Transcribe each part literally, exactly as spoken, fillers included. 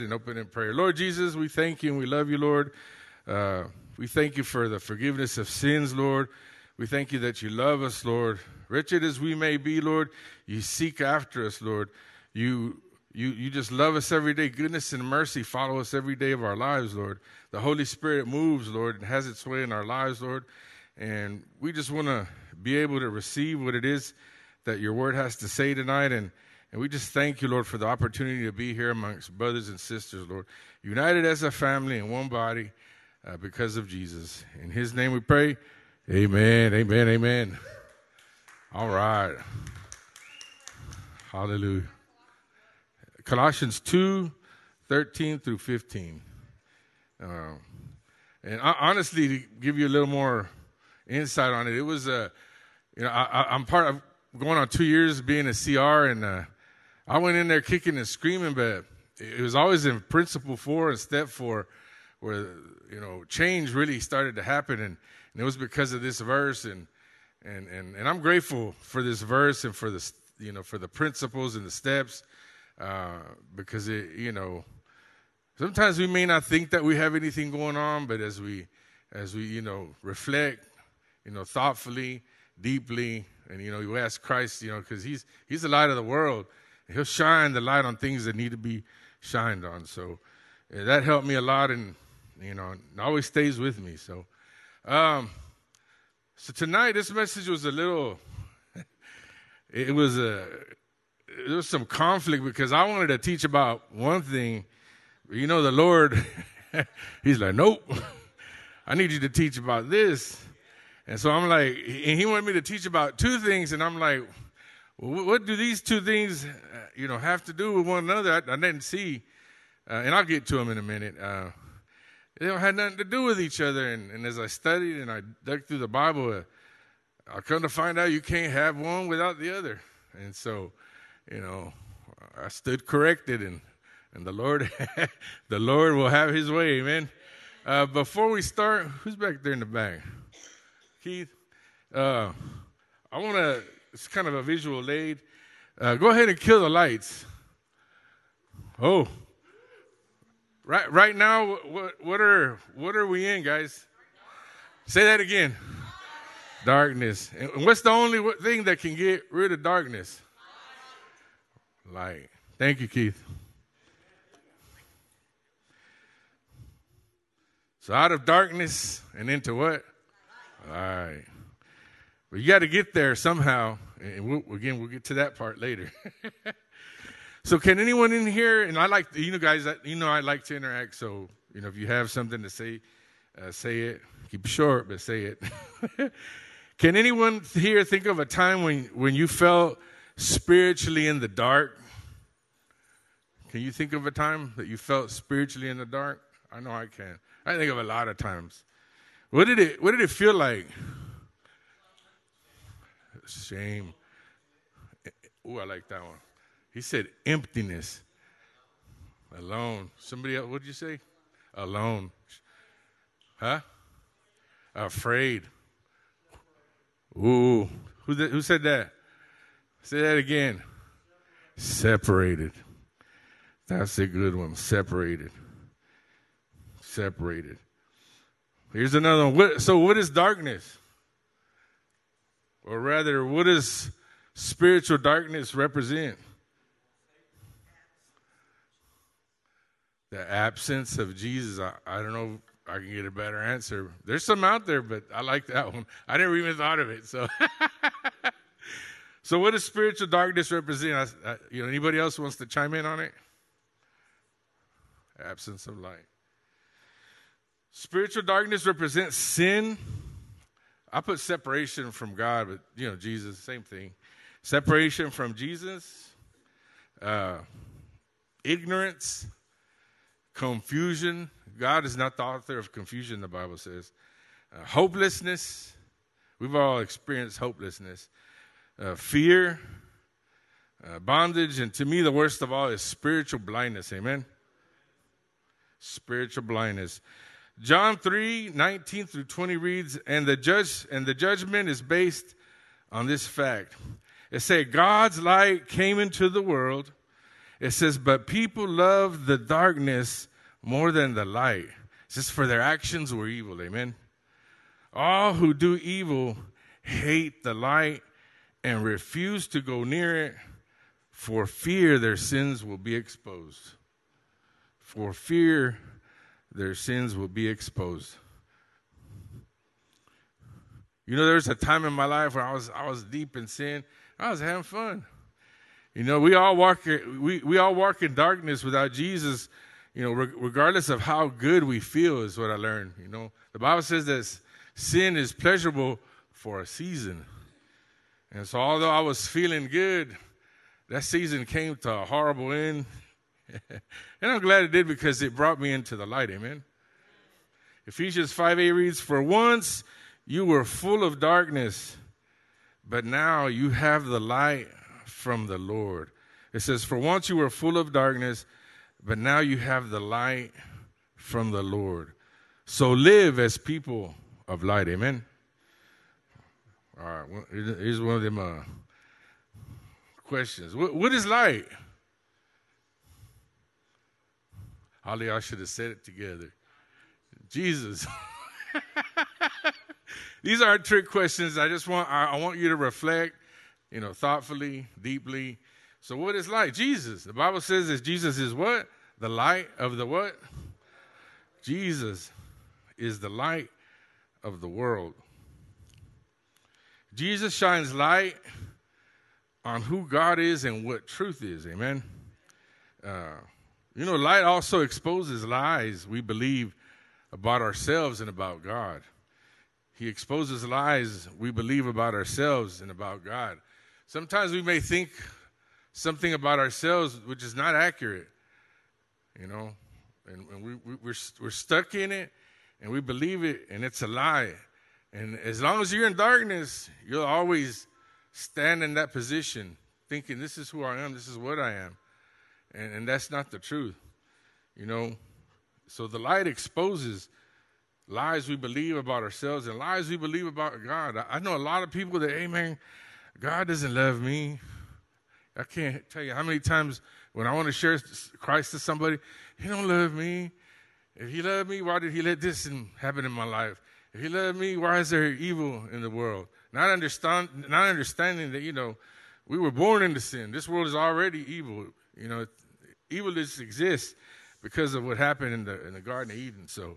And open in prayer. Lord Jesus, we thank you and we love you, Lord. Uh, we thank you for the forgiveness of sins, Lord. We thank you that you love us, Lord. Wretched as we may be, Lord, you seek after us, Lord. You, you, you just love us every day. Goodness and mercy follow us every day of our lives, Lord. The Holy Spirit moves, Lord, and has its way in our lives, Lord. And we just want to be able to receive what it is that your word has to say tonight. And And we just thank you, Lord, for the opportunity to be here amongst brothers and sisters, Lord, united as a family in one body uh, because of Jesus. In his name we pray. Amen, amen, amen. All right. Hallelujah. Colossians two, thirteen through fifteen. Uh, and I, honestly, to give you a little more insight on it, it was, uh, you know, I, I, I'm part of going on two years being a C R, and uh, I went in there kicking and screaming, but it was always in principle four and step four where, you know, change really started to happen, and, and it was because of this verse, and, and, and, and I'm grateful for this verse and for the, you know, for the principles and the steps, uh, because it, you know, sometimes we may not think that we have anything going on, but as we, as we, you know, reflect, you know, thoughtfully, deeply, and, you know, you ask Christ, you know, because he's, he's the light of the world. He'll shine the light on things that need to be shined on. So uh, that helped me a lot, and, you know, it always stays with me. So, um, so tonight, this message was a little, it was a, there was some conflict because I wanted to teach about one thing. You know, the Lord, he's like, nope, I need you to teach about this. And so I'm like, and he wanted me to teach about two things, and I'm like, well, what do these two things, uh, you know, have to do with one another? I, I didn't see, uh, and I'll get to them in a minute. Uh, they don't have nothing to do with each other. And, and as I studied and I dug through the Bible, uh, I come to find out you can't have one without the other. And so, you know, I stood corrected, and and the Lord, the Lord will have His way, amen. Uh, before we start, who's back there in the back? Keith, uh, I want to, it's kind of a visual aid. Uh, go ahead and kill the lights. Oh, right right now, what, what are what are we in, guys? Say that again. Darkness. And what's the only thing that can get rid of darkness? Light. Thank you, Keith. So out of darkness and into what? All right. But you got to get there somehow. And we'll, again, we'll get to that part later. So can anyone in here, and I like, you know, guys, you know, I like to interact. So, you know, if you have something to say, uh, say it. Keep it short, but say it. Can anyone here think of a time when, when you felt spiritually in the dark? Can you think of a time that you felt spiritually in the dark? I know I can. I think of a lot of times. What did it, what did it feel like? Shame. Oh, I like that one. He said emptiness. Alone. Somebody else, what did you say? Alone. Huh? Afraid. Ooh. Who, th- who said that? Say that again. Separated. That's a good one. Separated. Separated. Here's another one. What, so what is darkness? Or rather, what does spiritual darkness represent? The absence of Jesus. I, I don't know if I can get a better answer. There's some out there, but I like that one. I never even thought of it. So, so what does spiritual darkness represent? I, I, you know, anybody else wants to chime in on it? Absence of light. Spiritual darkness represents sin. I put separation from God, but, you know, Jesus, same thing. Separation from Jesus, uh, ignorance, confusion. God is not the author of confusion, the Bible says. Uh, hopelessness. We've all experienced hopelessness. Uh, fear, uh, bondage, and to me, the worst of all is spiritual blindness. Amen? Spiritual blindness. John three, nineteen through twenty reads, and the judge and the judgment is based on this fact. It said, God's light came into the world, It says, but people love the darkness more than the light. It says, for their actions were evil. Amen. All who do evil hate the light and refuse to go near it, for fear their sins will be exposed. For fear their sins will be exposed. You know, there was a time in my life where I was I was deep in sin. I was having fun. You know, we all walk we, we all walk in darkness without Jesus, you know, re- regardless of how good we feel is what I learned. You know, the Bible says that sin is pleasurable for a season. And so although I was feeling good, that season came to a horrible end. And I'm glad it did because it brought me into the light. Amen. Ephesians five eight reads, for once you were full of darkness, but now you have the light from the Lord. It says, for once you were full of darkness, but now you have the light from the Lord. So live as people of light. Amen. All right, well, here's one of them uh, questions. What, what is light? All y'all should have said it together. Jesus. These aren't trick questions. I just want I, I want you to reflect, you know, thoughtfully, deeply. So what is light? Jesus. The Bible says that Jesus is what? The light of the what? Jesus is the light of the world. Jesus shines light on who God is and what truth is. Amen. Uh, you know, light also exposes lies we believe about ourselves and about God. He exposes lies we believe about ourselves and about God. Sometimes we may think something about ourselves which is not accurate, you know, and, and we, we, we're, we're stuck in it, and we believe it, and it's a lie. And as long as you're in darkness, you'll always stand in that position thinking, this is who I am, this is what I am. And, and that's not the truth, you know. So the light exposes lies we believe about ourselves and lies we believe about God. I, I know a lot of people that, hey, man, God doesn't love me. I can't tell you how many times when I want to share Christ to somebody, he don't love me. If he loved me, why did he let this happen in my life? If he loved me, why is there evil in the world? Not understand, not understanding that, you know, we were born into sin. This world is already evil. You know, evil just exists because of what happened in the in the Garden of Eden. So,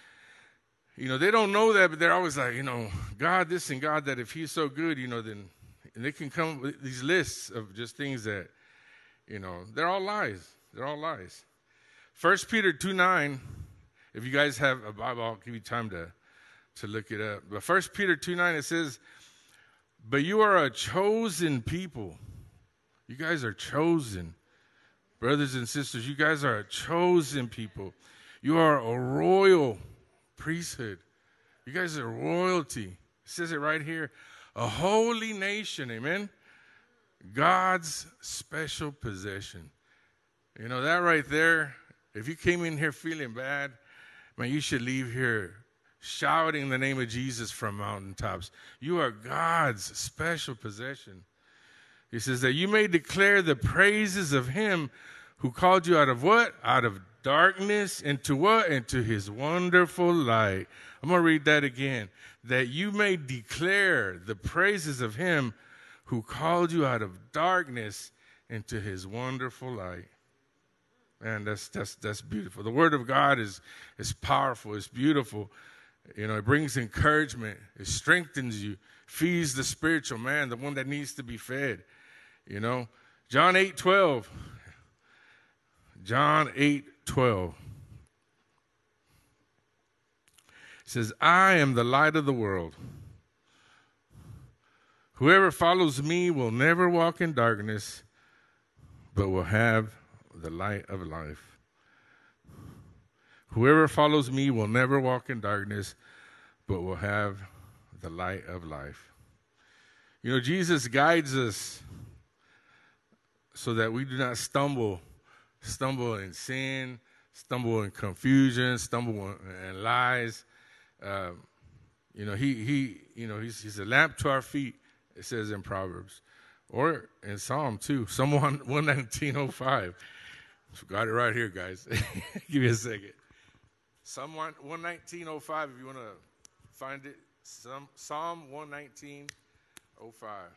you know, they don't know that, but they're always like, you know, God this and God that. If he's so good, you know, then and they can come with these lists of just things that, you know, they're all lies. They're all lies. First Peter two nine, if you guys have a Bible, I'll give you time to, to look it up. But First Peter two nine, it says, but you are a chosen people. You guys are chosen. Brothers and sisters, you guys are a chosen people. You are a royal priesthood. You guys are royalty. It says it right here. A holy nation, amen? God's special possession. You know, that right there, if you came in here feeling bad, man, you should leave here shouting the name of Jesus from mountaintops. You are God's special possession. He says that you may declare the praises of him who called you out of what? Out of darkness into what? Into his wonderful light. I'm going to read that again. That you may declare the praises of him who called you out of darkness into his wonderful light. Man, that's that's that's beautiful. The word of God is is powerful. It's beautiful. You know, it brings encouragement. It strengthens you. Feeds the spiritual man, the one that needs to be fed. You know, John eight twelve. John eight twelve. It says, I am the light of the world. Whoever follows me will never walk in darkness, but will have the light of life. Whoever follows me will never walk in darkness, but will have the light of life. You know, Jesus guides us so that we do not stumble, stumble in sin, stumble in confusion, stumble in lies. Um, you know, he he, you know, he's he's a lamp to our feet. It says in Proverbs, Or in Psalm too, Psalm one nineteen oh five. Got it right here, guys. Give me a second. Psalm one nineteen oh five, if you want to find it. Psalm one nineteen oh five.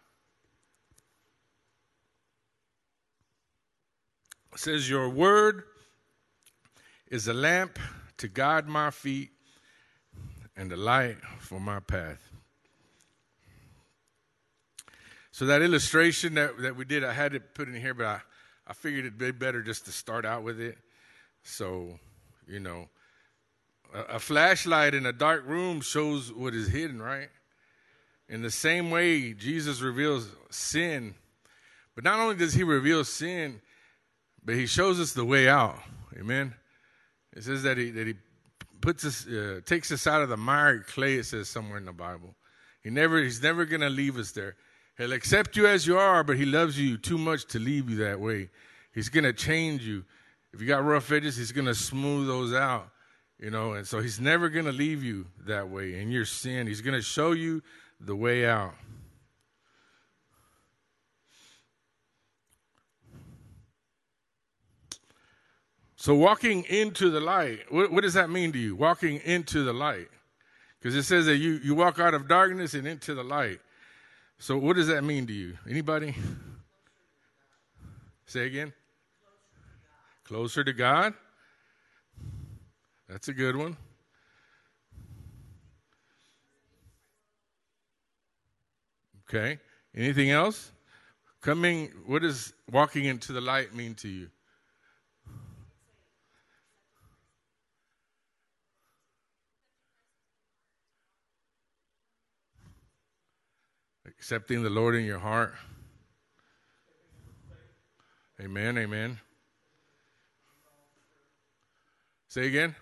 It says, your word is a lamp to guide my feet and a light for my path. So that illustration that, that we did, I had it put in here, but I, I figured it'd be better just to start out with it. So, you know, a, a flashlight in a dark room shows what is hidden, right? In the same way, Jesus reveals sin. But not only does he reveal sin, but he shows us the way out. Amen. It says that he that he puts us, uh, takes us out of the miry clay. It says somewhere in the Bible. He never, he's never going to leave us there. He'll accept you as you are, but he loves you too much to leave you that way. He's going to change you. If you got rough edges, he's going to smooth those out. You know, and so he's never going to leave you that way in your sin. He's going to show you the way out. So walking into the light, what, what does that mean to you? Walking into the light. Because it says that you, you walk out of darkness and into the light. So what does that mean to you? Anybody? Say again. Closer to God. That's a good one. Okay. Anything else? Coming, what does walking into the light mean to you? Accepting the Lord in your heart. Amen, amen. Say again.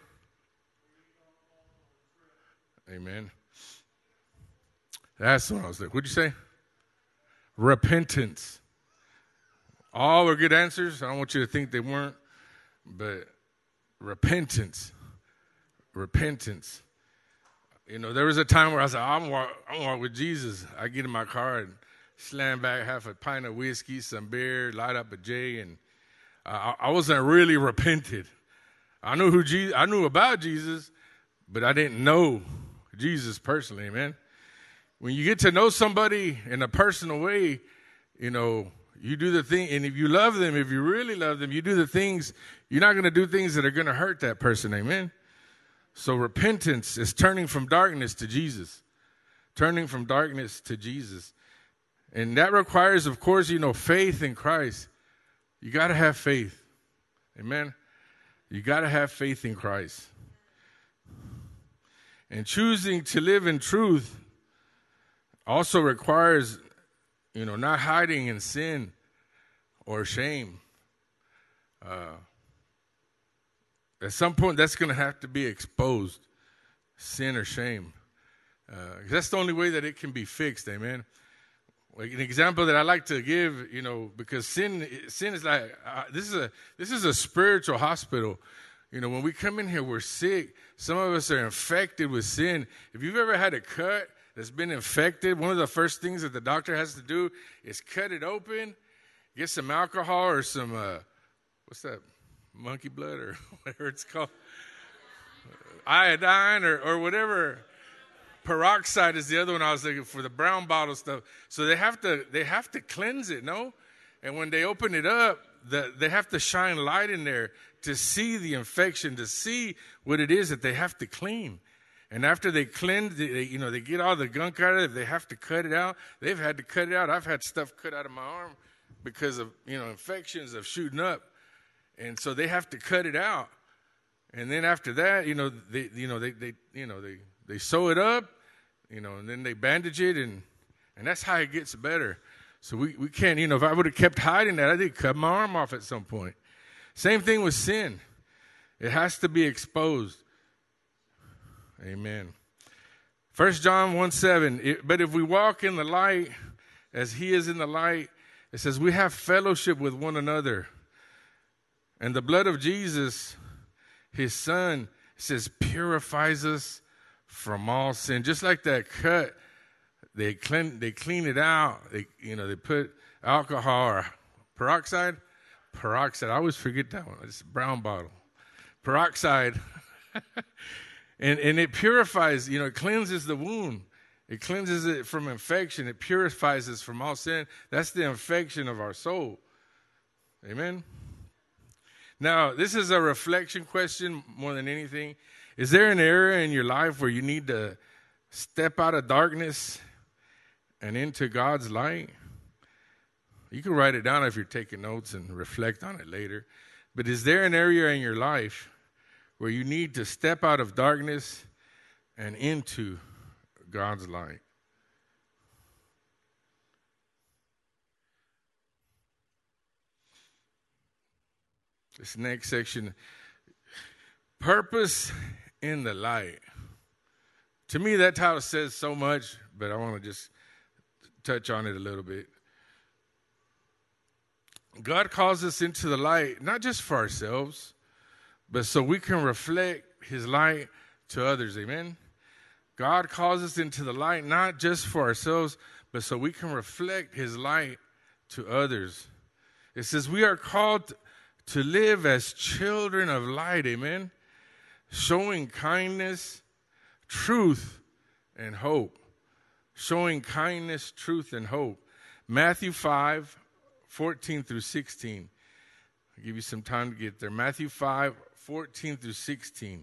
Amen. That's what I was like. What'd you say? Repentance. All are good answers. I don't want you to think they weren't. But repentance. Repentance. You know, there was a time where I said, I'm walk, I'm walk with Jesus. I get in my car and slam back half a pint of whiskey, some beer, light up a J, and uh, I wasn't really repented. I knew who Jesus, I knew about Jesus, but I didn't know Jesus personally, man. When you get to know somebody in a personal way, you know, you do the thing, and if you love them, if you really love them, you do the things, you're not going to do things that are going to hurt that person, amen? So repentance is turning from darkness to Jesus. Turning from darkness to Jesus. And that requires, of course, you know, faith in Christ. You got to have faith. Amen? You got to have faith in Christ. And choosing to live in truth also requires, you know, not hiding in sin or shame. Uh At some point, that's going to have to be exposed, sin or shame. Uh, that's the only way that it can be fixed, amen? Like an example that I like to give, you know, because sin sin is like, uh, this is a this is a spiritual hospital. You know, when we come in here, we're sick. Some of us are infected with sin. If you've ever had a cut that's been infected, one of the first things that the doctor has to do is cut it open, get some alcohol or some, uh, what's that? Monkey blood or whatever it's called, iodine or, or whatever. Peroxide is the other one I was looking for, the brown bottle stuff. So they have to they have to cleanse it, no? And when they open it up, the, they have to shine light in there to see the infection, to see what it is that they have to clean. And after they cleanse, they, you know, they get all the gunk out of it. They have to cut it out. They've had to cut it out. I've had stuff cut out of my arm because of, you know, infections of shooting up. And so they have to cut it out. And then after that, you know, they, you know, they, they, you know, they, they sew it up, you know, and then they bandage it, and, and that's how it gets better. So we, we can't, you know, if I would have kept hiding that, I did cut my arm off at some point. Same thing with sin. It has to be exposed. Amen. First John one seven, it, but if we walk in the light as he is in the light, it says we have fellowship with one another. And the blood of Jesus, his son, says, purifies us from all sin. Just like that cut, they clean, they clean it out. They, you know, they put alcohol or peroxide. Peroxide. I always forget that one. It's a brown bottle. Peroxide. and and it purifies, you know, it cleanses the wound. It cleanses it from infection. It purifies us from all sin. That's the infection of our soul. Amen? Now, this is a reflection question more than anything. Is there an area in your life where you need to step out of darkness and into God's light? You can write it down if you're taking notes and reflect on it later. But is there an area in your life where you need to step out of darkness and into God's light? This next section, purpose in the light. To me, that title says so much, but I want to just touch on it a little bit. God calls us into the light, not just for ourselves, but so we can reflect his light to others. Amen? God calls us into the light, not just for ourselves, but so we can reflect his light to others. It says we are called to live as children of light, amen? Showing kindness, truth, and hope. Showing kindness, truth, and hope. Matthew five, fourteen through sixteen. I'll give you some time to get there. Matthew five, fourteen through sixteen.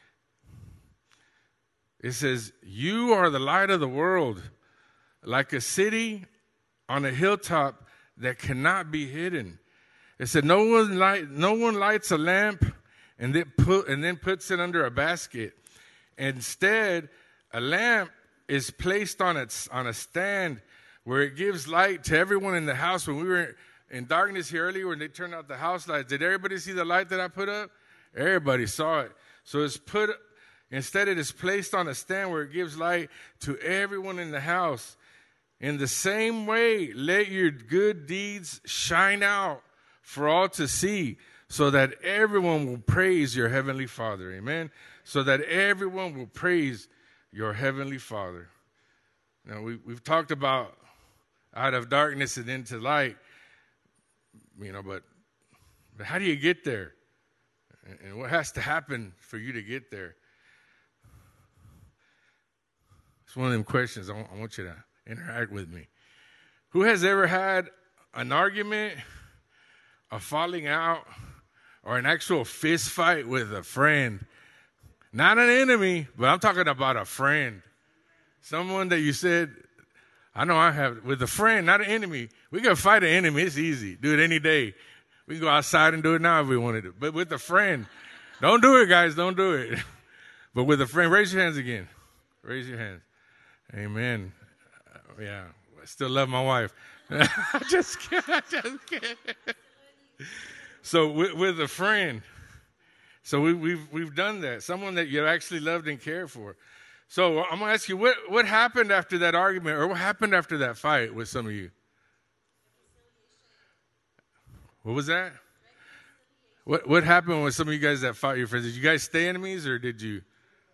It says, you are the light of the world, like a city on a hilltop that cannot be hidden. It said, no one light, no one lights a lamp and then put and then puts it under a basket. Instead, a lamp is placed on its on a stand where it gives light to everyone in the house. When we were in darkness here earlier, when they turned out the house lights, did everybody see the light that I put up? Everybody saw it. So it's put. Instead, it is placed on a stand where it gives light to everyone in the house. In the same way, let your good deeds shine out for all to see, so that everyone will praise your heavenly Father. Amen? So that everyone will praise your heavenly Father. Now, we, we've talked about out of darkness and into light, you know, but, but how do you get there? And, and what has to happen for you to get there? It's one of them questions I want, I want you to interact with me. Who has ever had an argument, a falling out, or an actual fist fight with a friend? Not an enemy, but I'm talking about a friend. Someone that you said, I know I have, with a friend, not an enemy. We can fight an enemy. It's easy. Do it any day. We can go outside and do it now if we wanted to. But with a friend, don't do it, guys. Don't do it. But with a friend, raise your hands again. Raise your hands. Amen. Uh, yeah, I still love my wife. just kidding. Just kidding. So with, with a friend, so we, we've we've done that. Someone that you actually loved and cared for. So I'm gonna ask you, what what happened after that argument, or what happened after that fight with some of you? What was that? What what happened with some of you guys that fought your friends? Did you guys stay enemies, or did you?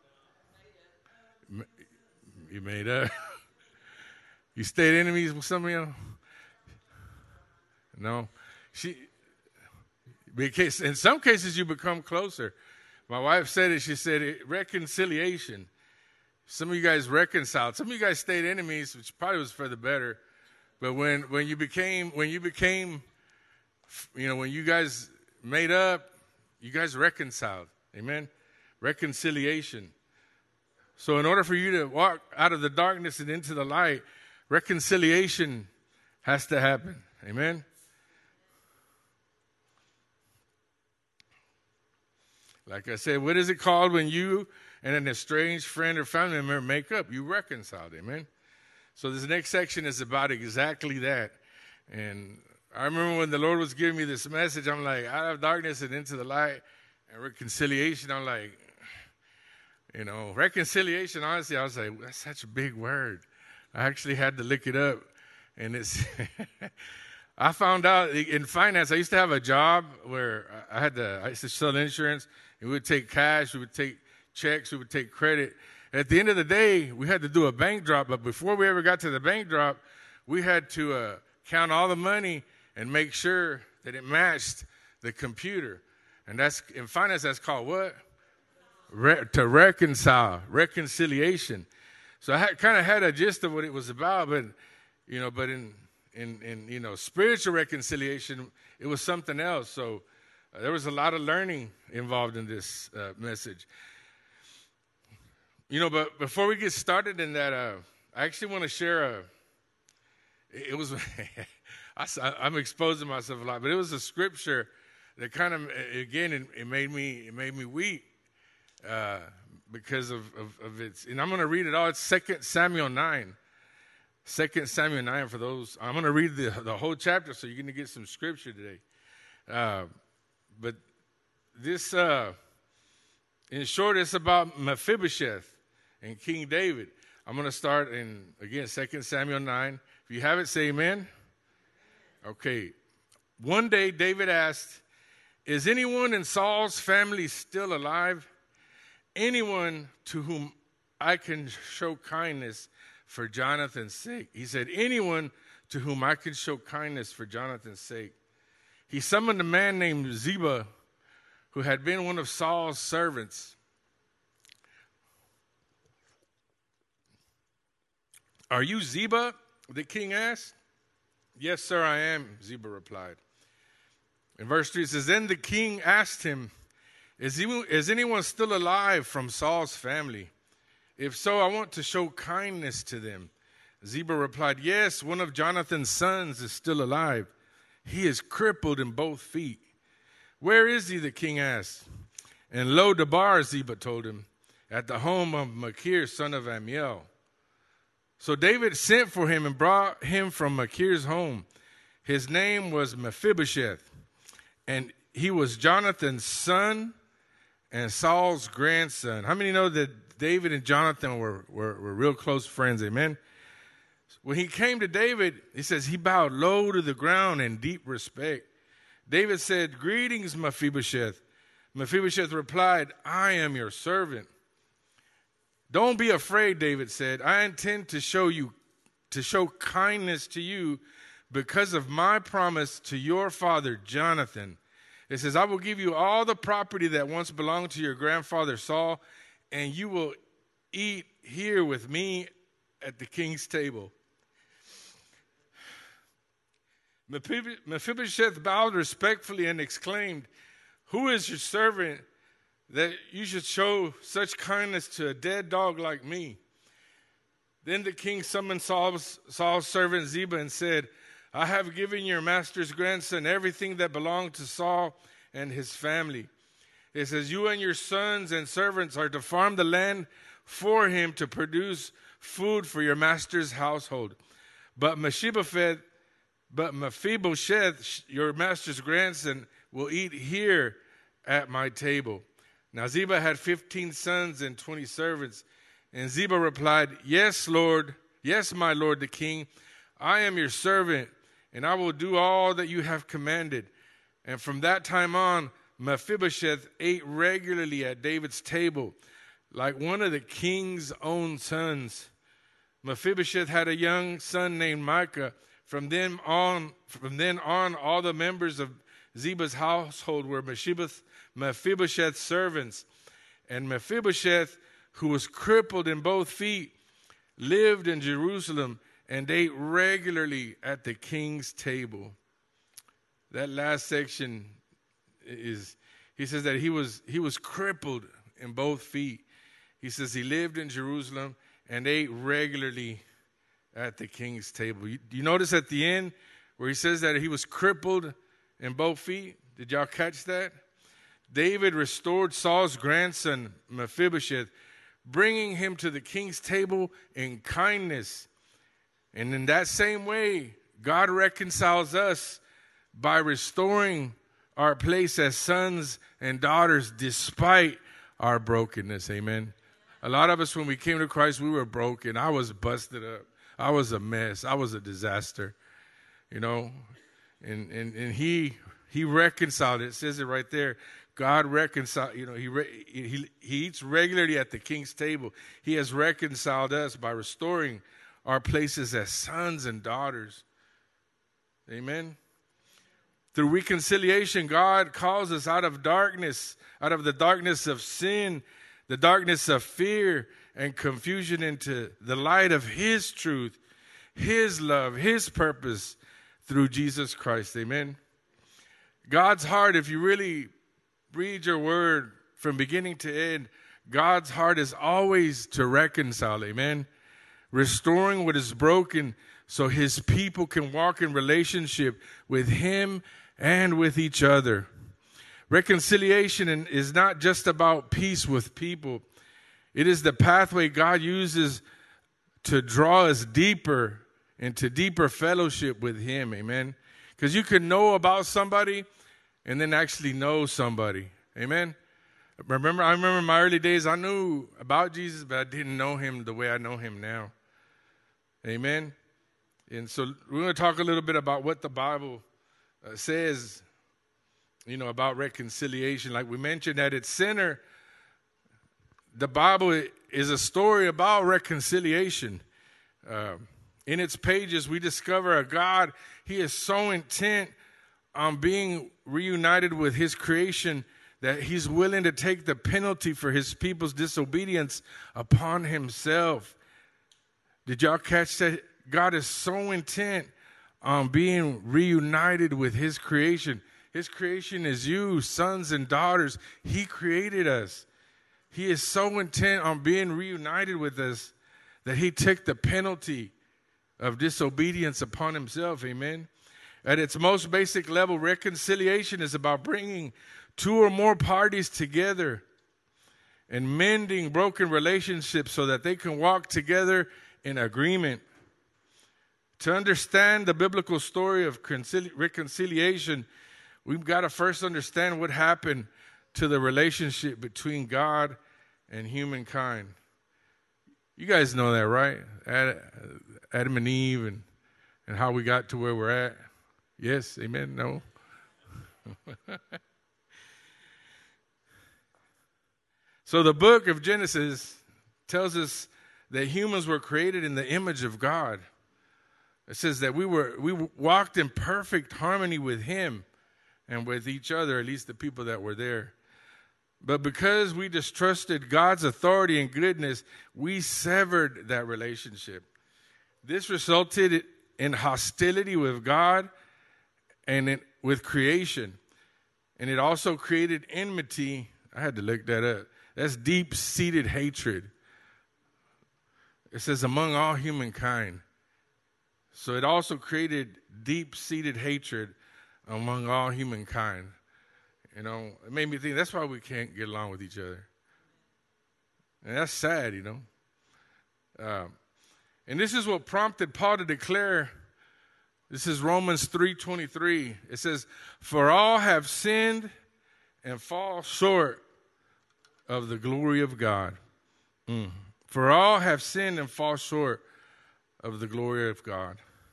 You made up. You stayed enemies with some of you? No. She. Because in some cases you become closer. My wife said it. She said it, reconciliation. Some of you guys reconciled. Some of you guys stayed enemies, which probably was for the better. But when when you became when you became, you know, when you guys made up, you guys reconciled. Amen. Reconciliation. So in order for you to walk out of the darkness and into the light, reconciliation has to happen. Amen. Like I said, what is it called when you and an estranged friend or family member make up? You reconciled. Amen. So this next section is about exactly that. And I remember when the Lord was giving me this message, I'm like, out of darkness and into the light and reconciliation. I'm like, you know, reconciliation, honestly, I was like, that's such a big word. I actually had to look it up. And it's, I found out in finance, I used to have a job where I had to, I used to sell insurance. And we would take cash, we would take checks, we would take credit. And at the end of the day, we had to do a bank drop. But before we ever got to the bank drop, we had to uh, count all the money and make sure that it matched the computer. And that's in finance, that's called what? Re- to reconcile, reconciliation. So I kind of had a gist of what it was about, but you know, but in in in you know, spiritual reconciliation, it was something else. So uh, there was a lot of learning involved in this uh, message. You know, but before we get started in that, uh, I actually want to share a. It was, I, I'm exposing myself a lot, but it was a scripture that kind of, again, it, it made me, it made me weep uh, because of, of, of its. And I'm going to read it all. It's Second Samuel nine. Second Samuel nine for those. I'm going to read the the whole chapter, so you're going to get some scripture today. Uh, but this, uh, in short, it's about Mephibosheth and King David. I'm going to start in, again, Second Samuel nine. If you have it, say amen. Okay. One day, David asked, is anyone in Saul's family still alive? Anyone to whom I can show kindness for Jonathan's sake? He said, anyone to whom I can show kindness for Jonathan's sake. He summoned a man named Ziba, who had been one of Saul's servants. Are you Ziba? The king asked. Yes, sir, I am, Ziba replied. In verse three, it says, then the king asked him, is, he, is anyone still alive from Saul's family? If so, I want to show kindness to them. Ziba replied, yes, one of Jonathan's sons is still alive. He is crippled in both feet. Where is he? The king asked. In Lo-debar, Ziba told him, at the home of Machir, son of Amiel. So David sent for him and brought him from Machir's home. His name was Mephibosheth, and he was Jonathan's son and Saul's grandson. How many know that David and Jonathan were, were, were real close friends? Amen. When he came to David, he says he bowed low to the ground in deep respect. David said, greetings, Mephibosheth. Mephibosheth replied, I am your servant. Don't be afraid, David said. I intend to show you, to show kindness to you because of my promise to your father, Jonathan. It says, I will give you all the property that once belonged to your grandfather Saul, and you will eat here with me at the king's table. Mephibosheth bowed respectfully and exclaimed, who is your servant that you should show such kindness to a dead dog like me? Then the king summoned Saul's, Saul's servant Ziba and said, I have given your master's grandson everything that belonged to Saul and his family. It says, you and your sons and servants are to farm the land for him to produce food for your master's household. But Mephibosheth, but Mephibosheth, your master's grandson, will eat here at my table. Now Ziba had fifteen sons and twenty servants. And Ziba replied, yes, Lord, yes, my lord the king, I am your servant, and I will do all that you have commanded. And from that time on, Mephibosheth ate regularly at David's table, like one of the king's own sons. Mephibosheth had a young son named Micah. From then on, from then on, all the members of Ziba's household were Mephibosheth's servants. And Mephibosheth, who was crippled in both feet, lived in Jerusalem and ate regularly at the king's table. That last section is, he says that he was he was crippled in both feet. He says he lived in Jerusalem and ate regularly at the king's table. You, you notice at the end where he says that he was crippled in both feet? Did y'all catch that? David restored Saul's grandson, Mephibosheth, bringing him to the king's table in kindness. And in that same way, God reconciles us by restoring our place as sons and daughters despite our brokenness. Amen. A lot of us, when we came to Christ, we were broken. I was busted up. I was a mess. I was a disaster, you know. And and, and he he reconciled it. It says it right there. God reconciled, you know, he, re, he he eats regularly at the king's table. He has reconciled us by restoring our places as sons and daughters. Amen. Through reconciliation, God calls us out of darkness, out of the darkness of sin, the darkness of fear and confusion, into the light of His truth, His love, His purpose through Jesus Christ. Amen. God's heart, if you really read your word from beginning to end, God's heart is always to reconcile. Amen. Restoring what is broken so His people can walk in relationship with Him and with each other. Reconciliation is not just about peace with people. It is the pathway God uses to draw us deeper into deeper fellowship with Him. Amen. Because you can know about somebody and then actually know somebody. Amen. Remember, I remember in my early days, I knew about Jesus, but I didn't know Him the way I know Him now. Amen. And so we're going to talk a little bit about what the Bible uh, says, you know, about reconciliation. Like we mentioned, at its center, the Bible is a story about reconciliation. Uh, in its pages, we discover a God, He is so intent on being reunited with His creation that He's willing to take the penalty for His people's disobedience upon Himself. Did y'all catch that? God is so intent on being reunited with His creation. His creation is you, sons and daughters. He created us. He is so intent on being reunited with us that He took the penalty of disobedience upon Himself. Amen. At its most basic level, reconciliation is about bringing two or more parties together and mending broken relationships so that they can walk together in agreement. To understand the biblical story of reconciliation, we've got to first understand what happened to the relationship between God and humankind. You guys know that, right? Adam and Eve and, and how we got to where we're at. Yes, amen, no. So the book of Genesis tells us that humans were created in the image of God. It says that we were we walked in perfect harmony with Him and with each other, at least the people that were there. But because we distrusted God's authority and goodness, we severed that relationship. This resulted in hostility with God and in, with creation. And it also created enmity. I had to look that up. That's deep-seated hatred. It says among all humankind. So it also created deep-seated hatred among all humankind. You know, it made me think that's why we can't get along with each other. And that's sad, you know. Uh, and this is what prompted Paul to declare, this is Romans three twenty-three. It says, for all have sinned and fall short of the glory of God. Mm. For all have sinned and fall short of the glory of God.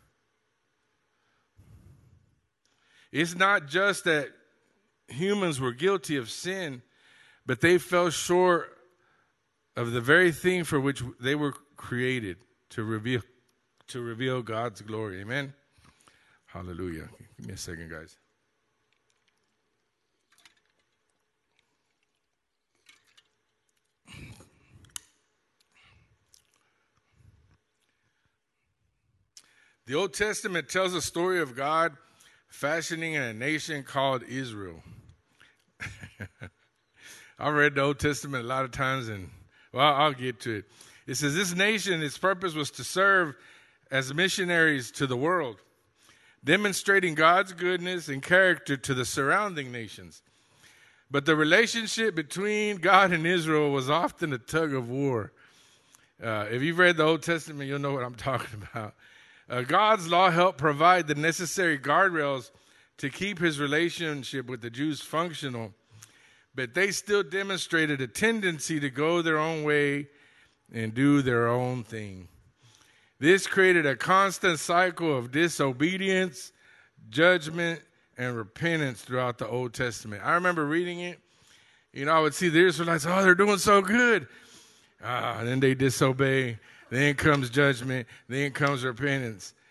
It's not just that humans were guilty of sin, but they fell short of the very thing for which they were created, to reveal to reveal God's glory. Amen. Hallelujah. Give me a second, guys. The Old Testament tells a story of God fashioning a nation called Israel. I've read the Old Testament a lot of times, and, well, I'll get to it. It says, this nation, its purpose was to serve as missionaries to the world, demonstrating God's goodness and character to the surrounding nations. But the relationship between God and Israel was often a tug of war. Uh, if you've read the Old Testament, you'll know what I'm talking about. Uh, God's law helped provide the necessary guardrails to keep His relationship with the Jews functional, but they still demonstrated a tendency to go their own way and do their own thing. This created a constant cycle of disobedience, judgment, and repentance throughout the Old Testament. I remember reading it. You know, I would see the Israelites, oh, they're doing so good. Ah, then they disobey. Then comes judgment. Then comes repentance.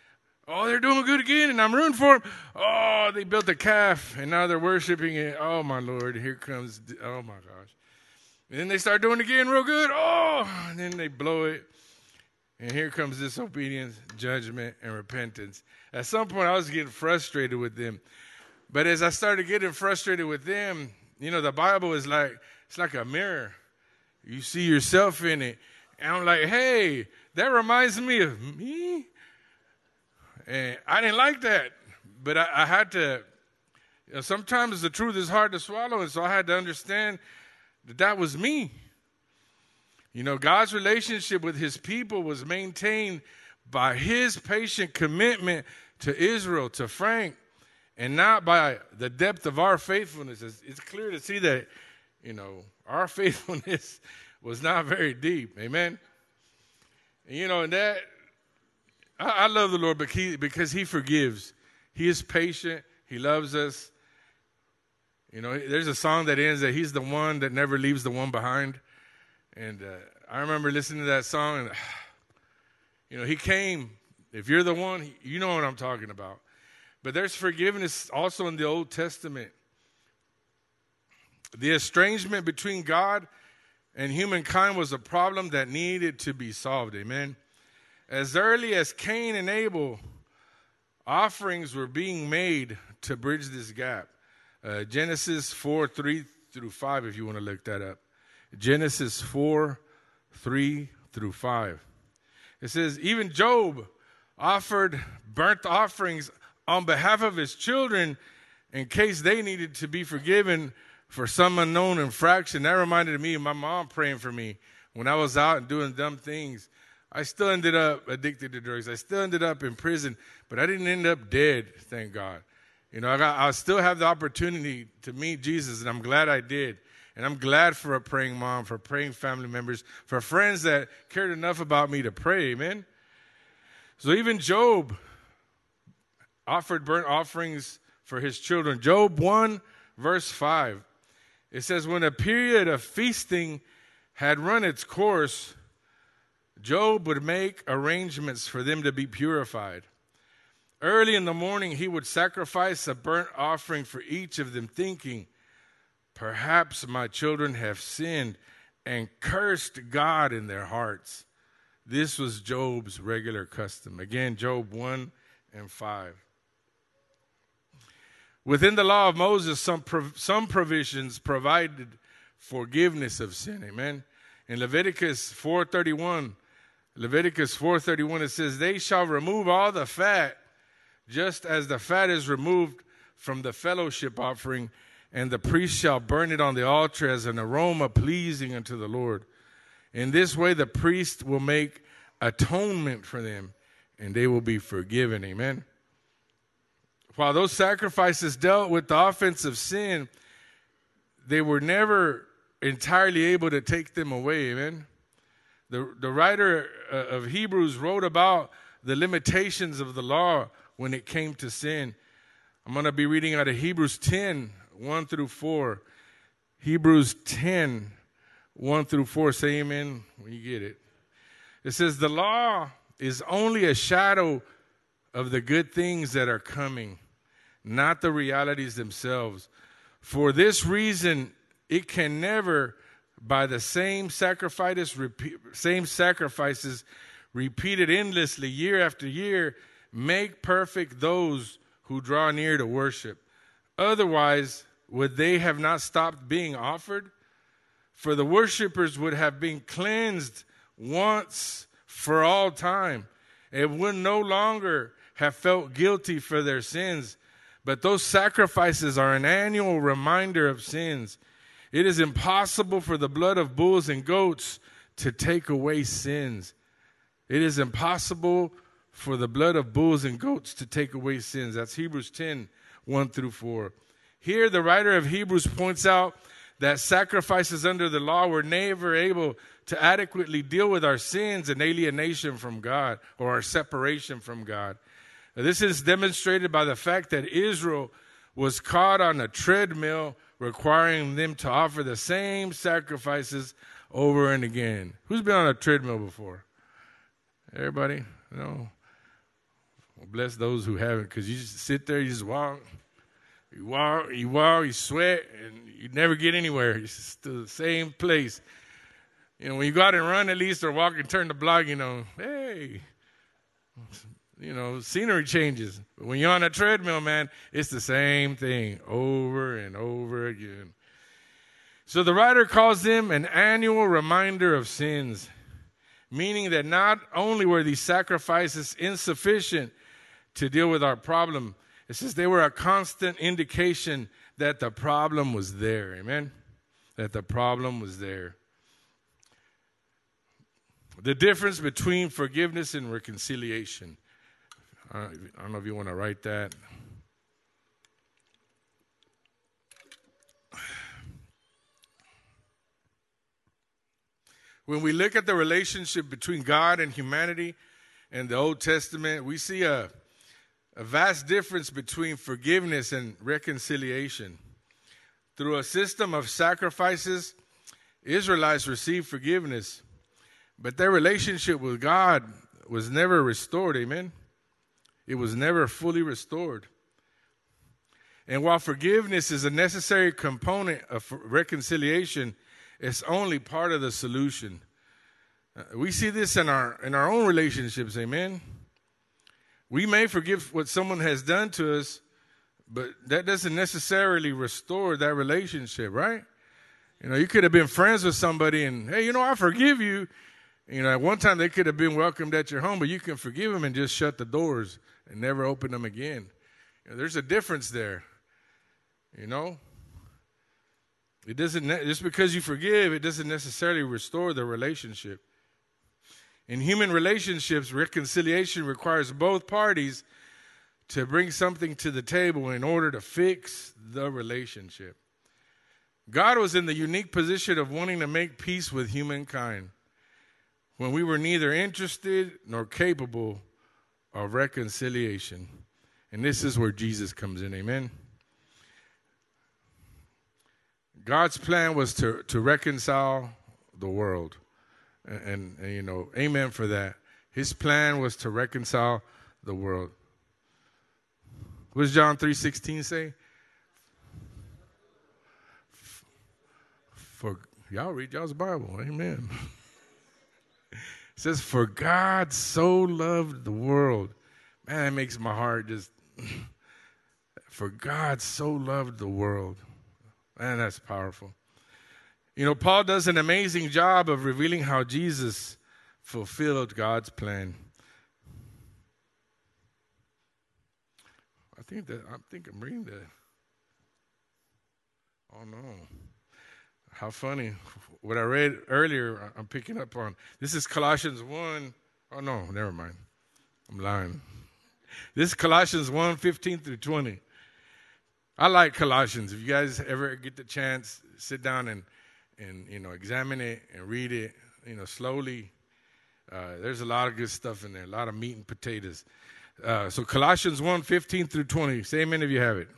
Oh, they're doing good again, and I'm rooting for them. Oh, they built a calf, and now they're worshiping it. Oh, my Lord, here comes, oh, my gosh. And then they start doing it again real good. Oh, and then they blow it. And here comes disobedience, judgment, and repentance. At some point, I was getting frustrated with them. But as I started getting frustrated with them, you know, the Bible is like, it's like a mirror. You see yourself in it. And I'm like, hey, that reminds me of me. And I didn't like that. But I, I had to, you know, sometimes the truth is hard to swallow. And so I had to understand that that was me. You know, God's relationship with his people was maintained by his patient commitment to Israel, to Frank, and not by the depth of our faithfulness. It's, it's clear to see that, you know, our faithfulness was not very deep. Amen? And, you know, and that, I, I love the Lord because he, because he forgives. He is patient. He loves us. You know, there's a song that ends that he's the one that never leaves the one behind. And uh, I remember listening to that song, and, you know, he came. If you're the one, you know what I'm talking about. But there's forgiveness also in the Old Testament. The estrangement between God and humankind was a problem that needed to be solved. Amen. As early as Cain and Abel, offerings were being made to bridge this gap. Uh, Genesis four, three through five, if you want to look that up. Genesis four, three through five. It says, even Job offered burnt offerings on behalf of his children in case they needed to be forgiven for some unknown infraction. That reminded me of my mom praying for me when I was out and doing dumb things. I still ended up addicted to drugs. I still ended up in prison, but I didn't end up dead, thank God. You know, I, got, I still have the opportunity to meet Jesus, and I'm glad I did. And I'm glad for a praying mom, for praying family members, for friends that cared enough about me to pray, amen? So even Job offered burnt offerings for his children. Job one, verse five. It says, when a period of feasting had run its course, Job would make arrangements for them to be purified. Early in the morning, he would sacrifice a burnt offering for each of them, thinking, perhaps my children have sinned and cursed God in their hearts. This was Job's regular custom. Again, Job one and five. Within the law of Moses, some prov- some provisions provided forgiveness of sin. Amen. In Leviticus four thirty-one, Leviticus four thirty-one, it says, they shall remove all the fat, just as the fat is removed from the fellowship offering, and the priest shall burn it on the altar as an aroma pleasing unto the Lord. In this way, the priest will make atonement for them, and they will be forgiven. Amen. While those sacrifices dealt with the offense of sin, they were never entirely able to take them away. Amen. The, the writer of Hebrews wrote about the limitations of the law when it came to sin. I'm going to be reading out of Hebrews ten, one through four. Hebrews ten, one through four. Say amen when you get it. It says, the law is only a shadow of the good things that are coming, not the realities themselves. For this reason, it can never, by the same sacrifices, repeat, same sacrifices repeated endlessly year after year, make perfect those who draw near to worship. Otherwise, would they have not stopped being offered? For the worshipers would have been cleansed once for all time, and would no longer have felt guilty for their sins. But those sacrifices are an annual reminder of sins. It is impossible for the blood of bulls and goats to take away sins. It is impossible for the blood of bulls and goats to take away sins. That's Hebrews ten, one through four. Here, the writer of Hebrews points out that sacrifices under the law were never able to adequately deal with our sins and alienation from God, or our separation from God. This is demonstrated by the fact that Israel was caught on a treadmill, requiring them to offer the same sacrifices over and again. Who's been on a treadmill before? Everybody? No. Well, bless those who haven't, because you just sit there, you just walk, you walk, you walk, you sweat, and you never get anywhere. You're still the same place. You know, when you go out and run at least or walk and turn the block, you know, hey, you know, scenery changes. But when you're on a treadmill, man, it's the same thing over and over again. So the writer calls them an annual reminder of sins, meaning that not only were these sacrifices insufficient to deal with our problem, it says they were a constant indication that the problem was there. Amen? That the problem was there. The difference between forgiveness and reconciliation. I don't know if you want to write that. When we look at the relationship between God and humanity in the Old Testament, we see a, a vast difference between forgiveness and reconciliation. Through a system of sacrifices, Israelites received forgiveness, but their relationship with God was never restored. Amen? It was never fully restored. And while forgiveness is a necessary component of reconciliation, it's only part of the solution. Uh, we see this in our in our own relationships, amen? We may forgive what someone has done to us, but that doesn't necessarily restore that relationship, right? You know, you could have been friends with somebody and, hey, you know, I forgive you. You know, at one time they could have been welcomed at your home, but you can forgive them and just shut the doors and never open them again. You know, there's a difference there, you know? It doesn't, just because you forgive, it doesn't necessarily restore the relationship. In human relationships, reconciliation requires both parties to bring something to the table in order to fix the relationship. God was in the unique position of wanting to make peace with humankind when we were neither interested nor capable of reconciliation. And this is where Jesus comes in, amen? God's plan was to, to reconcile the world. And, and, and, you know, amen for that. His plan was to reconcile the world. What does John three sixteen say? For y'all read y'all's Bible, amen. It says, for God so loved the world. Man, that makes my heart just, for God so loved the world. Man, that's powerful. You know, Paul does an amazing job of revealing how Jesus fulfilled God's plan. I think that, I think I'm reading that. Oh, no. How funny. What I read earlier, I'm picking up on. This is Colossians one. Oh, no, never mind. I'm lying. This is Colossians one, fifteen through twenty. I like Colossians. If you guys ever get the chance, sit down and, and you know, examine it and read it, you know, slowly. Uh, there's a lot of good stuff in there, a lot of meat and potatoes. Uh, so Colossians one, fifteen through twenty. Say amen if you have it.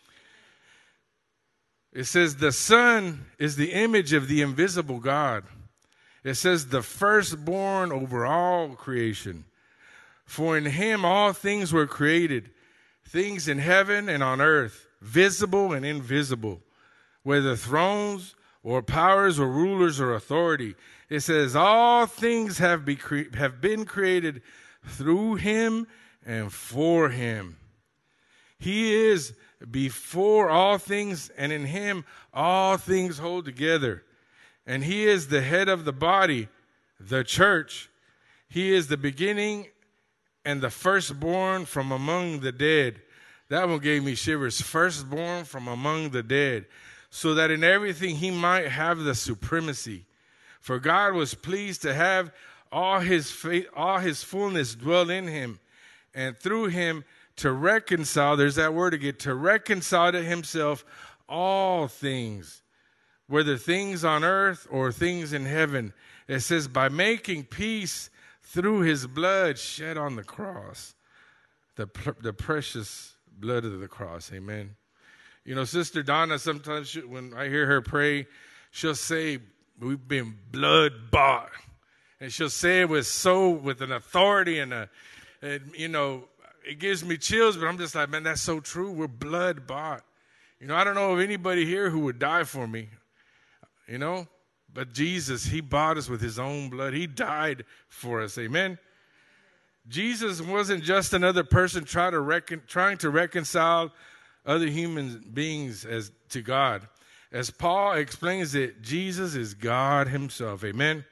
It says, the Son is the image of the invisible God. It says, the firstborn over all creation. For in him all things were created, things in heaven and on earth, visible and invisible, whether thrones or powers or rulers or authority. It says, all things have, be cre- have been created through him and for him. He is before all things, and in him all things hold together. And he is the head of the body, the church. He is the beginning and the firstborn from among the dead. That one gave me shivers. Firstborn from among the dead, so that in everything he might have the supremacy. For God was pleased to have all his faith, all his fullness dwell in him, and through him to reconcile, there's that word again, to reconcile to himself all things, whether things on earth or things in heaven. It says, by making peace through his blood shed on the cross, the, the precious blood of the cross. Amen. You know, Sister Donna, sometimes she, when I hear her pray, she'll say, we've been blood bought. And she'll say it with so, with an authority and a, and, you know, it gives me chills, but I'm just like, man, that's so true. We're blood bought. You know, I don't know of anybody here who would die for me, you know, but Jesus, he bought us with his own blood. He died for us. Amen. Jesus wasn't just another person trying to recon, trying to reconcile other human beings as to God. As Paul explains it, Jesus is God himself. Amen.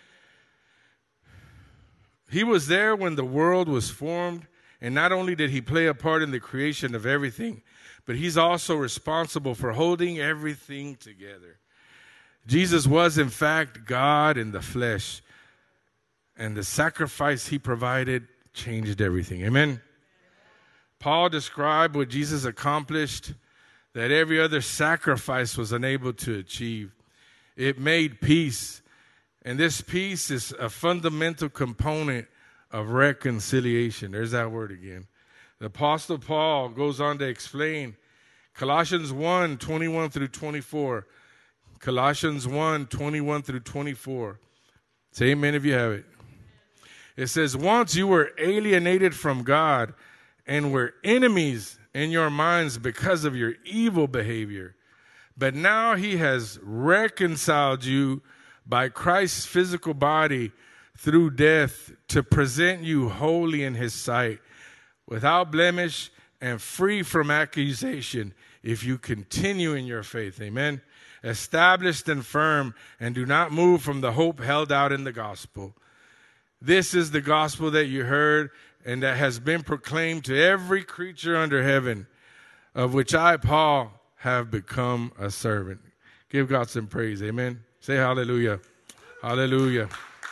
He was there when the world was formed, and not only did he play a part in the creation of everything, but he's also responsible for holding everything together. Jesus was, in fact, God in the flesh, and the sacrifice he provided changed everything. Amen. Paul described what Jesus accomplished that every other sacrifice was unable to achieve. It made peace, and this peace is a fundamental component of reconciliation. There's that word again. The Apostle Paul goes on to explain Colossians one, twenty-one through twenty-four. Colossians one, twenty-one through twenty-four. Say amen if you have it. It says, once you were alienated from God and were enemies in your minds because of your evil behavior, but now he has reconciled you by Christ's physical body through death to present you holy in his sight, without blemish and free from accusation, if you continue in your faith. Amen. Established and firm, and do not move from the hope held out in the gospel. This is the gospel that you heard and that has been proclaimed to every creature under heaven, of which I, Paul, have become a servant. Give God some praise. Amen. Say hallelujah. Hallelujah.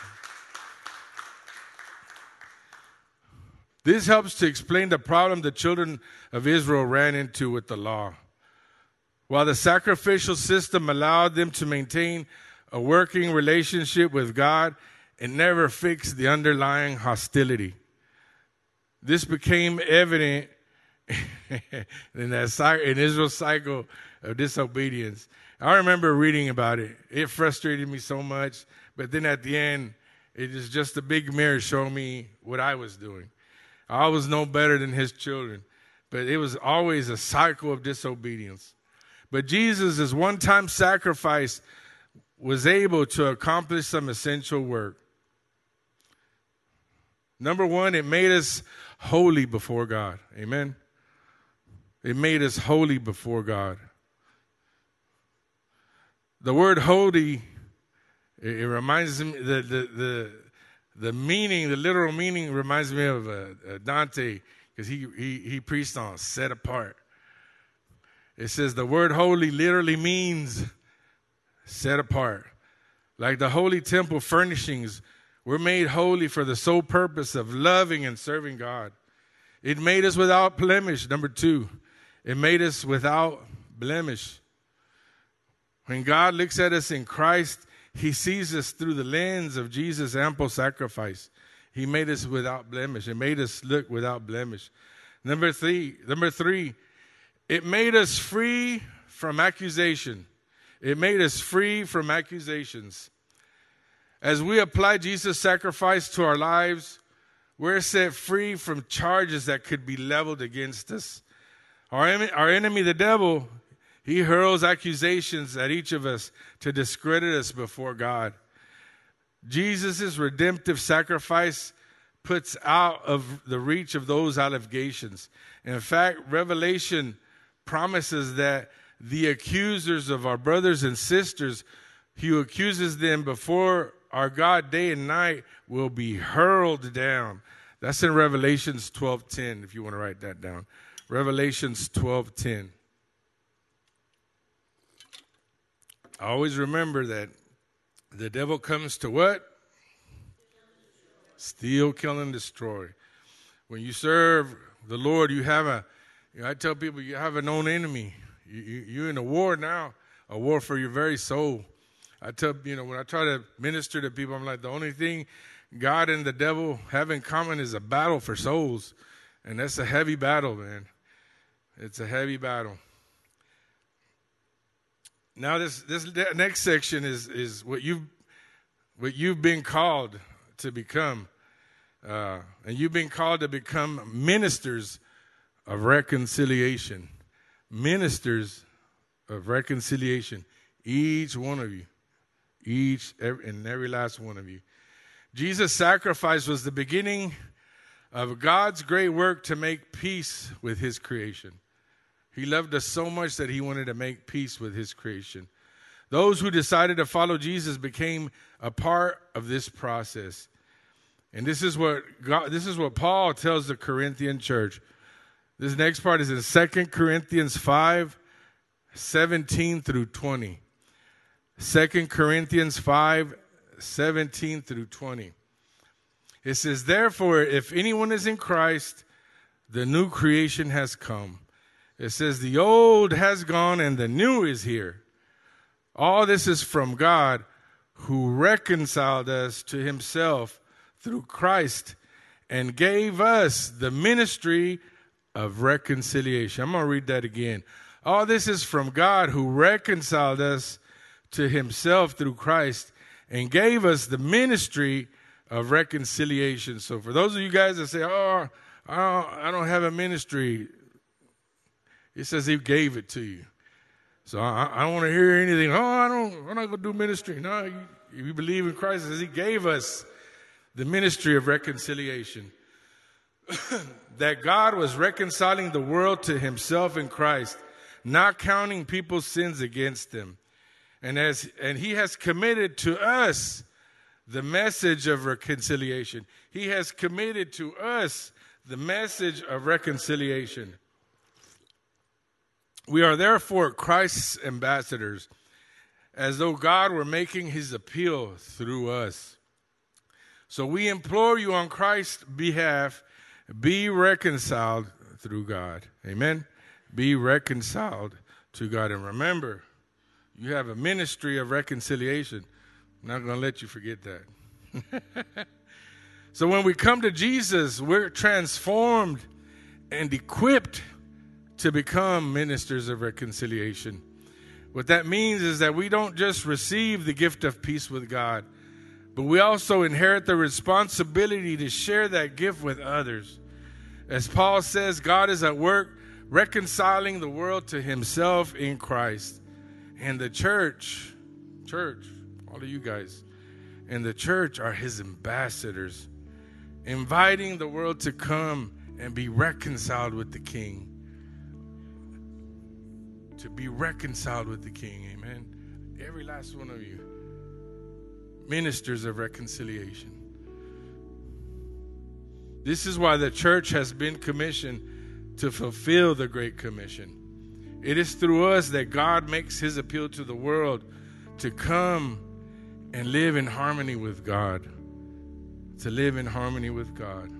This helps to explain the problem the children of Israel ran into with the law. While the sacrificial system allowed them to maintain a working relationship with God, it never fixed the underlying hostility. This became evident in that in Israel's cycle of disobedience. I remember reading about it. It frustrated me so much, but then at the end, it is just a big mirror showing me what I was doing. I was no better than his children, but it was always a cycle of disobedience. But Jesus' one-time sacrifice was able to accomplish some essential work. Number one, it made us holy before God. Amen. It made us holy before God. The word holy, it, it reminds me, the, the, the, the meaning, the literal meaning reminds me of uh, uh, Dante, because he, he, he preached on set apart. It says the word holy literally means set apart. Like the holy temple furnishings were made holy for the sole purpose of loving and serving God. It made us without blemish. Number two, it made us without blemish. When God looks at us in Christ, he sees us through the lens of Jesus' ample sacrifice. He made us without blemish. It made us look without blemish. Number three, number three, it made us free from accusation. It made us free from accusations. As we apply Jesus' sacrifice to our lives, we're set free from charges that could be leveled against us. Our, em- our enemy, the devil, he hurls accusations at each of us to discredit us before God. Jesus' redemptive sacrifice puts out of the reach of those allegations. In fact, Revelation promises that the accusers of our brothers and sisters, he accuses them before our God day and night, will be hurled down. That's in Revelations twelve ten, if you want to write that down. Revelations twelve ten. I always remember that the devil comes to what? Steal, kill, and destroy. When you serve the Lord, you have a, you know, I tell people you have a known enemy. You, you, you're in a war now, a war for your very soul. I tell, you know, when I try to minister to people, I'm like, the only thing God and the devil have in common is a battle for souls. And that's a heavy battle, man. It's a heavy battle. Now this this next section is is what you've what you've been called to become. Uh, and you've been called to become ministers of reconciliation. Ministers of reconciliation. Each one of you. Each every, and every last one of you. Jesus' sacrifice was the beginning of God's great work to make peace with his creation. He loved us so much that he wanted to make peace with his creation. Those who decided to follow Jesus became a part of this process. And this is what God, this is what Paul tells the Corinthian church. This next part is in Second Corinthians five, seventeen through twenty. Second Corinthians five, seventeen through twenty. It says, therefore, if anyone is in Christ, the new creation has come. It says, the old has gone and the new is here. All this is from God, who reconciled us to himself through Christ and gave us the ministry of reconciliation. I'm going to read that again. All this is from God, who reconciled us to himself through Christ and gave us the ministry of reconciliation. So for those of you guys that say, oh, I don't, I don't have a ministry, it says he gave it to you. So I, I don't want to hear anything. Oh, I don't, I'm not going to do ministry. No, you, if you believe in Christ, it says he gave us the ministry of reconciliation. That God was reconciling the world to himself in Christ, not counting people's sins against them. And as and he has committed to us the message of reconciliation. He has committed to us the message of reconciliation. We are therefore Christ's ambassadors, as though God were making his appeal through us. So we implore you on Christ's behalf, be reconciled through God. Amen? Be reconciled to God. And remember, you have a ministry of reconciliation. I'm not going to let you forget that. So when we come to Jesus, we're transformed and equipped to become ministers of reconciliation. What that means is that we don't just receive the gift of peace with God, but we also inherit the responsibility to share that gift with others. As Paul says, God is at work reconciling the world to himself in Christ. And the church, church, all of you guys, and the church are his ambassadors, inviting the world to come and be reconciled with the King. To be reconciled with the King, amen. Every last one of you. Ministers of reconciliation. This is why the church has been commissioned to fulfill the Great Commission. It is through us that God makes his appeal to the world to come and live in harmony with God. To live in harmony with God.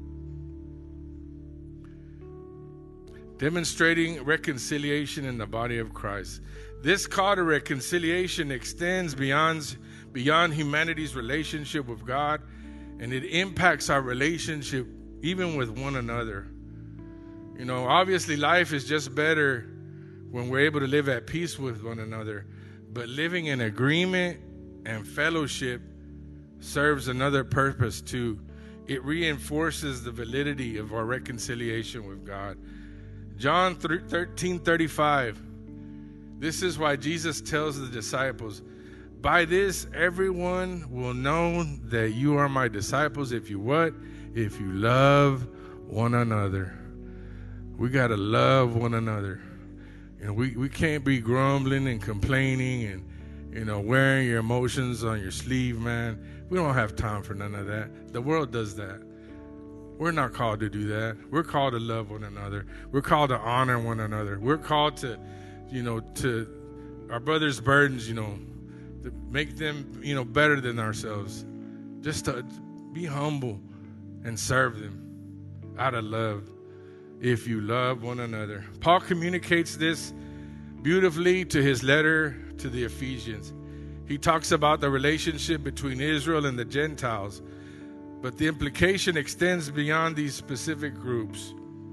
Demonstrating reconciliation in the body of Christ. This call to reconciliation extends beyond, beyond humanity's relationship with God, and it impacts our relationship even with one another. You know, obviously life is just better when we're able to live at peace with one another, but living in agreement and fellowship serves another purpose too. It reinforces the validity of our reconciliation with God. John thirteen thirty-five. This is why Jesus tells the disciples, by this everyone will know that you are my disciples if you what? If you love one another. We got to love one another. You know, we, we can't be grumbling and complaining and, you know, wearing your emotions on your sleeve, man. We don't have time for none of that. The world does that. We're not called to do that. We're called to love one another. We're called to honor one another. We're called to, you know, to our brothers' burdens, you know, to make them, you know, better than ourselves. Just to be humble and serve them out of love. If you love one another. Paul communicates this beautifully to his letter to the Ephesians. He talks about the relationship between Israel and the Gentiles, but the implication extends beyond these specific groups.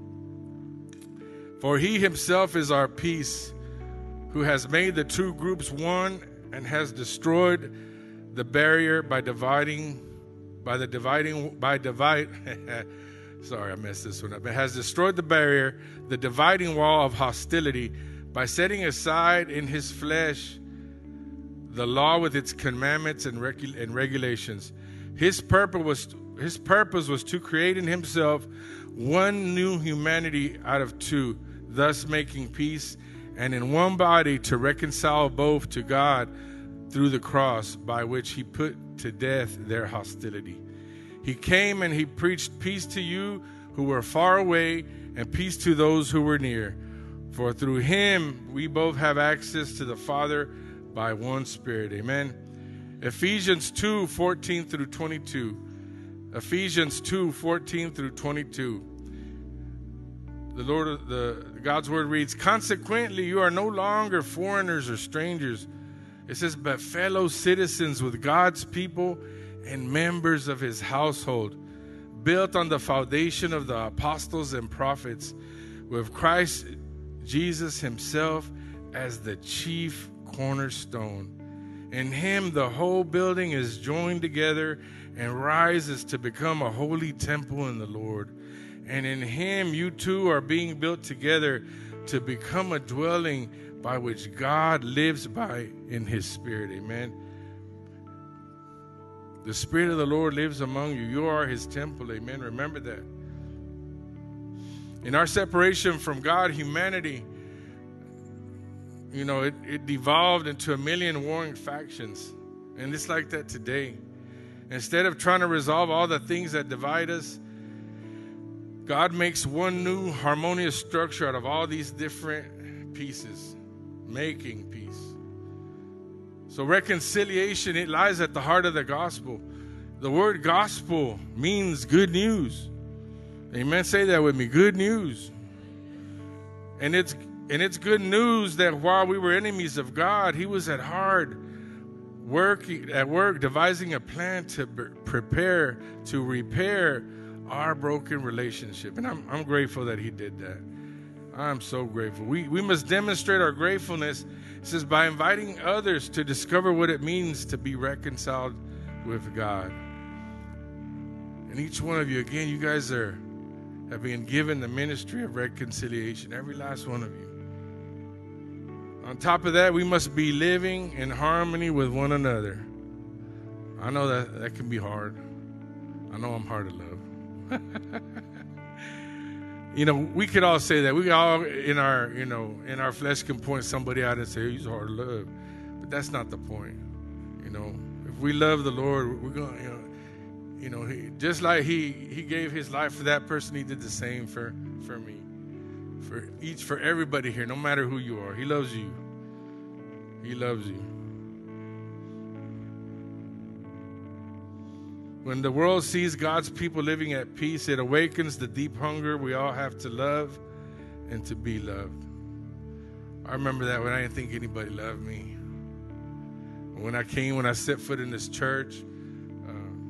For he himself is our peace, who has made the two groups one and has destroyed the barrier by dividing by the dividing, by divide, sorry, I messed this one up. It has destroyed the barrier, the dividing wall of hostility, by setting aside in his flesh the law with its commandments and, regu- and regulations. His purpose was his purpose was to create in himself one new humanity out of two, thus making peace, and in one body to reconcile both to God through the cross, by which he put to death their hostility. He came and he preached peace to you who were far away, and peace to those who were near. For through him we both have access to the Father by one Spirit. Amen. Ephesians two, fourteen through twenty-two. Ephesians two, fourteen through twenty-two. The Lord, the God's word reads, consequently, you are no longer foreigners or strangers. It says, but fellow citizens with God's people and members of his household, built on the foundation of the apostles and prophets, with Christ Jesus himself as the chief cornerstone. In him, the whole building is joined together and rises to become a holy temple in the Lord. And in him, you two are being built together to become a dwelling by which God lives by in his Spirit. Amen. The Spirit of the Lord lives among you. You are his temple. Amen. Remember that. In our separation from God, humanity, you know, it, it devolved into a million warring factions. And it's like that today. Instead of trying to resolve all the things that divide us, God makes one new harmonious structure out of all these different pieces, making peace. So reconciliation, it lies at the heart of the gospel. The word gospel means good news. Amen. Say that with me. Good news. And it's and it's good news that while we were enemies of God, he was at hard work at work devising a plan to prepare to repair our broken relationship. And I'm I'm grateful that he did that. I'm so grateful. We we must demonstrate our gratefulness, it says, by inviting others to discover what it means to be reconciled with God. And each one of you, again, you guys are have been given the ministry of reconciliation, every last one of you. On top of that, we must be living in harmony with one another. I know that that can be hard. I know I'm hard to love. You know, we could all say that. We all in our, you know, in our flesh can point somebody out and say, oh, he's hard to love. But that's not the point. You know, if we love the Lord, we're going to, you know, you know, he, just like he, he gave his life for that person, he did the same for, for me. For each, for everybody here, no matter who you are. He loves you. He loves you. When the world sees God's people living at peace, it awakens the deep hunger we all have to love and to be loved. I remember that when I didn't think anybody loved me. When I came, when I set foot in this church, uh,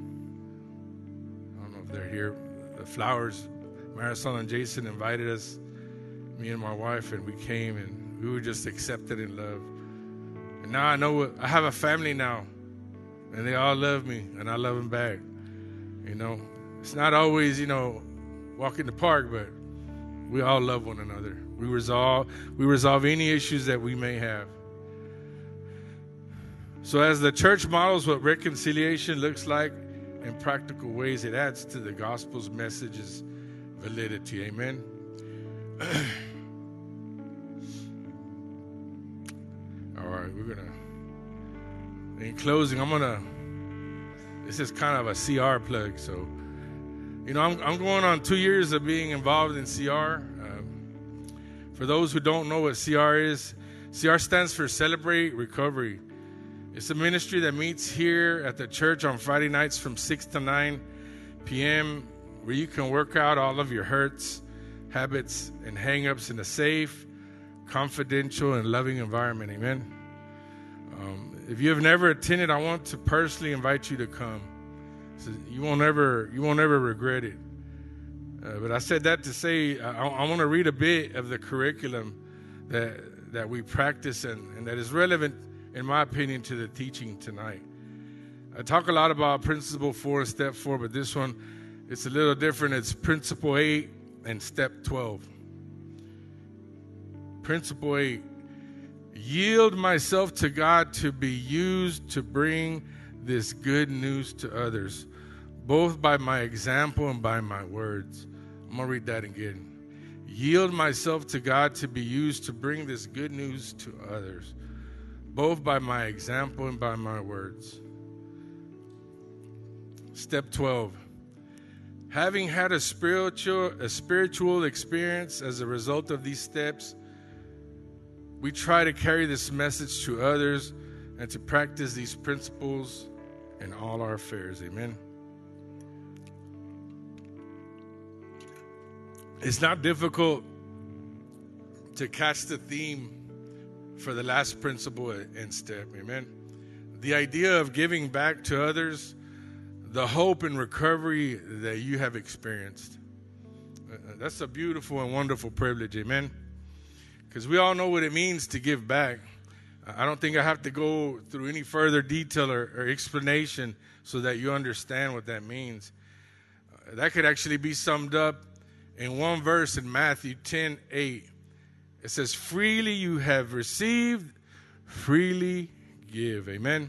I don't know if they're here, the Flowers, Marisol and Jason invited us, me and my wife, and we came and we were just accepted in love. And now I know what, I have a family now. And they all love me, and I love them back. You know, it's not always, you know, walk in the park, but we all love one another. We resolve, we resolve any issues that we may have. So as the church models what reconciliation looks like in practical ways, it adds to the gospel's message's validity. Amen. All right, we're going to. In closing, I'm going to, this is kind of a C R plug. So, you know, I'm, I'm going on two years of being involved in C R. Um, for those who don't know what C R is, C R stands for Celebrate Recovery. It's a ministry that meets here at the church on Friday nights from six to nine p.m. where you can work out all of your hurts, habits, and hang-ups in a safe, confidential, and loving environment. Amen. Um, if you have never attended, I want to personally invite you to come. So you won't ever, you won't ever regret it. Uh, but I said that to say I, I want to read a bit of the curriculum that that we practice and, and that is relevant, in my opinion, to the teaching tonight. I talk a lot about principle four and step four, but this one, it's a little different. It's principle eight and step twelve. Principle eight, yield myself to God to be used to bring this good news to others, both by my example and by my words. I'm going to read that again. Yield myself to God to be used to bring this good news to others, both by my example and by my words. Step twelve. Having had a spiritual, a spiritual experience as a result of these steps, we try to carry this message to others and to practice these principles in all our affairs. Amen. It's not difficult to catch the theme for the last principle and step. Amen. The idea of giving back to others the hope and recovery that you have experienced. That's a beautiful and wonderful privilege. Amen. Because we all know what it means to give back. I don't think I have to go through any further detail or, or explanation so that you understand what that means. Uh, that could actually be summed up in one verse in Matthew ten eight. It says, freely you have received, freely give. Amen.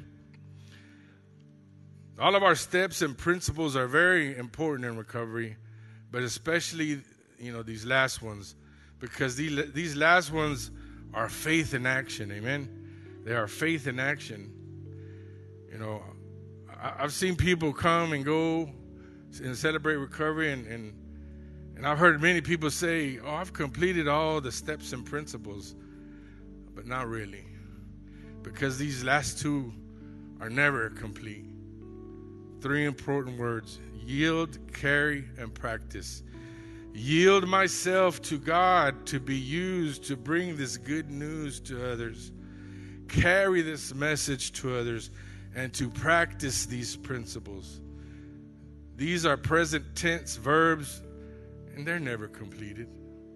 All of our steps and principles are very important in recovery, but especially, you know, these last ones. Because these, these last ones are faith in action, amen? They are faith in action. You know, I, I've seen people come and go and celebrate recovery, and, and, and I've heard many people say, oh, I've completed all the steps and principles, but not really. Because these last two are never complete. Three important words: yield, carry, and practice. Yield myself to God to be used to bring this good news to others, carry this message to others, and to practice these principles. These are present tense verbs, and they're never completed.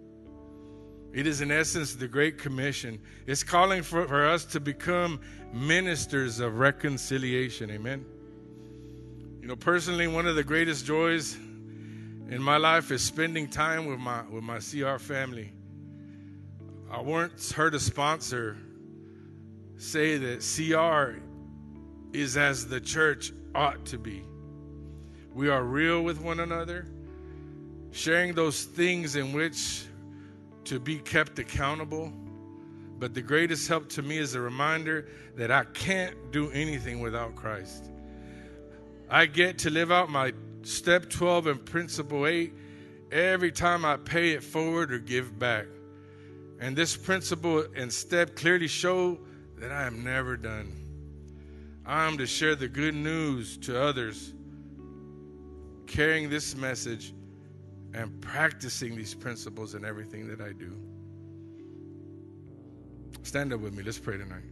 It is, in essence, the Great Commission. It's calling for, for us to become ministers of reconciliation. Amen. You know, personally, one of the greatest joys in my life is spending time with my with my C R family. I once heard a sponsor say that C R is as the church ought to be. We are real with one another, sharing those things in which to be kept accountable. But the greatest help to me is a reminder that I can't do anything without Christ. I get to live out my step twelve and principle eight every time I pay it forward or give back. And this principle and step clearly show that I am never done. I am to share the good news to others, carrying this message and practicing these principles in everything that I do. Stand up with me. Let's pray tonight.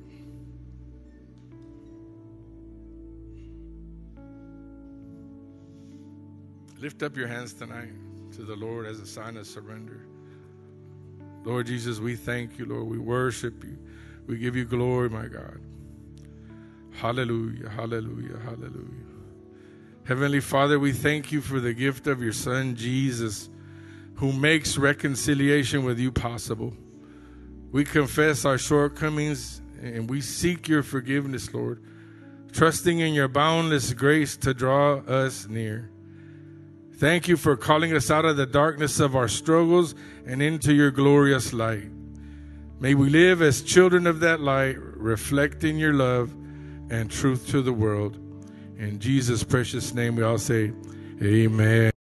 Lift up your hands tonight to the Lord as a sign of surrender. Lord Jesus, we thank you, Lord. We worship you. We give you glory, my God. Hallelujah, hallelujah, hallelujah. Heavenly Father, we thank you for the gift of your Son, Jesus, who makes reconciliation with you possible. We confess our shortcomings and we seek your forgiveness, Lord, trusting in your boundless grace to draw us near. Thank you for calling us out of the darkness of our struggles and into your glorious light. May we live as children of that light, reflecting your love and truth to the world. In Jesus' precious name we all say, amen.